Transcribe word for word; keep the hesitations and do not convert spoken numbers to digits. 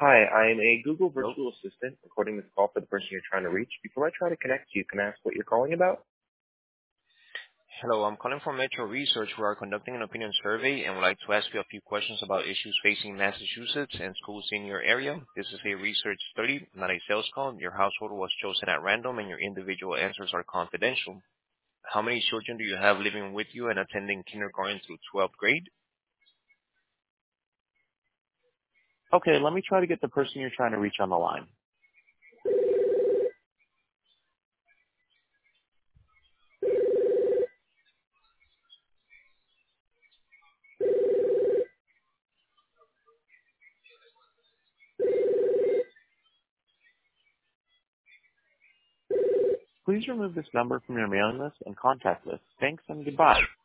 Hi, I'm a Google virtual assistant recording this call for the person you're trying to reach. Before I try to connect you, can I ask what you're calling about? Hello, I'm calling from Metro Research. We are conducting an opinion survey and would like to ask you a few questions about issues facing Massachusetts and schools in your area. This is a research study, not a sales call. Your household was chosen at random and your individual answers are confidential. How many children do you have living with you and attending kindergarten through twelfth grade? Okay, let me try to get the person you're trying to reach on the line. Please remove this number from your mailing list and contact list. Thanks and goodbye.